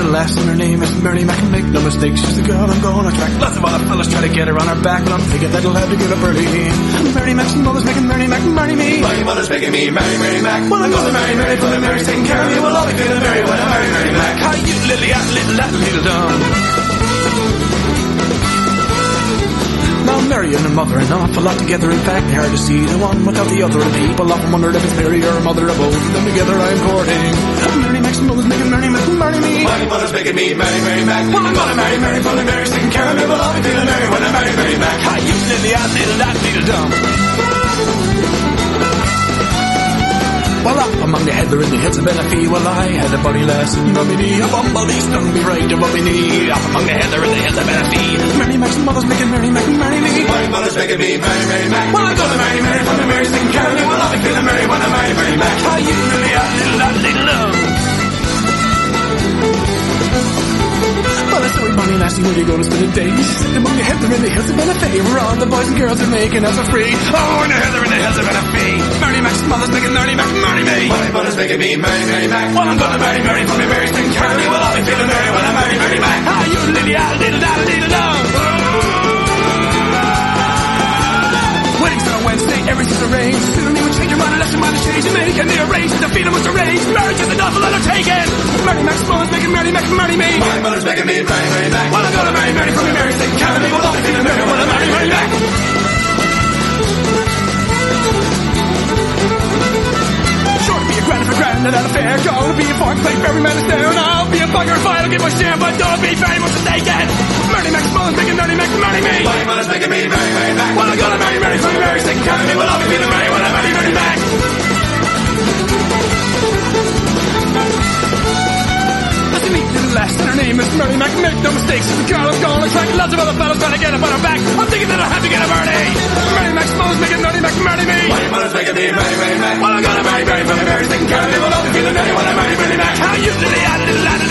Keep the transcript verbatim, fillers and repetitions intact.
little lass and her name is Mary Mac. Make no mistake, she's the girl I'm gonna track. Lots of other fellas try to get her on her back, but I'm thinking that he'll have to get up early. Mary Mac's mother's making Mary Mac marry me. My mother's making me marry Mary Mac. Well, I'm gonna marry Mary, for the Mary's taking care of me. Well, I'll be feeling Mary when I marry Mary Mac. How you lily at little at little dumb. Now Mary and her mother an awful lot together. In fact, hard to see the one without the other. And people often wondered if it's Mary or her mother or both of them together I'm courting. Mary Mac's mother's making Mary Mac marry me. My mother's making me marry Mary Mac. Well, I'm gonna marry Mary, for the Mary's taking care of me. Well, I'll be feeling Mary when I marry Mary Mac. How you lily at little at little dumb. Well, up among the heather in the hills of Benefee, well, I had a buddy lass sitting on me knee. A bumblebee stung me right above me knee. Up among the heather in the hills of Benefee. Mary Mac's mother's making Mary Mac marry me. My mother's making me marry Mary Mac. Well, I'm gonna marry Mary, for the Mary's taking care of me. Well, I'll be feeling Mary when I marry Mary Mac. How you really are, little, little, little love. Well, that's every bunny lassie where you gonna spend a day. She's sitting among the heather in the hills of Benefee, where all the boys and girls are making us for free. Oh, in the heather in the hills of Benefee. Mary Mac's mother's making Mary Mac marry me. My mother's making me marry Mary Mac. Well, I'm gonna marry Mary, for the Mary's taking care of me. Well, I'll be feeling Mary when I marry Mary Mac. How you lily ah, little, little, little love. Weddings on a Wednesday, everything's arranged. You don't even change your mind unless your mind is changed. You make and they arrange, the feeling was arranged. Marriage is an awful undertaking. Mary Mac's mother's making Mary Mac marry me. My mother's making me marry Mary Mac. Well, I'm gonna marry Mary, for the Mary's taking care of me. Well, I'll be feeling Mary when I marry Mary Mac. Sure, be a grand for grand at an affair. Gonna be a far play for every man is there. And I'll be a bugger if I don't get my share, but don't be very much mistaken. Mary Mac's mother's making Mary Mac marry me. My mother's making me marry Mary Mac. Well, I'm gonna marry Mary, for the Mary's taking care of me. Well, I'll be feeling Mary when I marry Mary Mac. That's a neat little lass, and her name is Mary Mac. Make no mistakes, she's the girl I'm gonna attract. Lots of other fellas trying to get up on her back. I'm thinking that I'll have to get up early. Mary Mac's mother's making Mary Mac marry me. My mother's making me marry Mary Mac. Well, I'm gonna marry Mary, for the Mary's taking care of me. Well, I'll be feeling Mary when I marry Mary Mac. How you little, little, little, little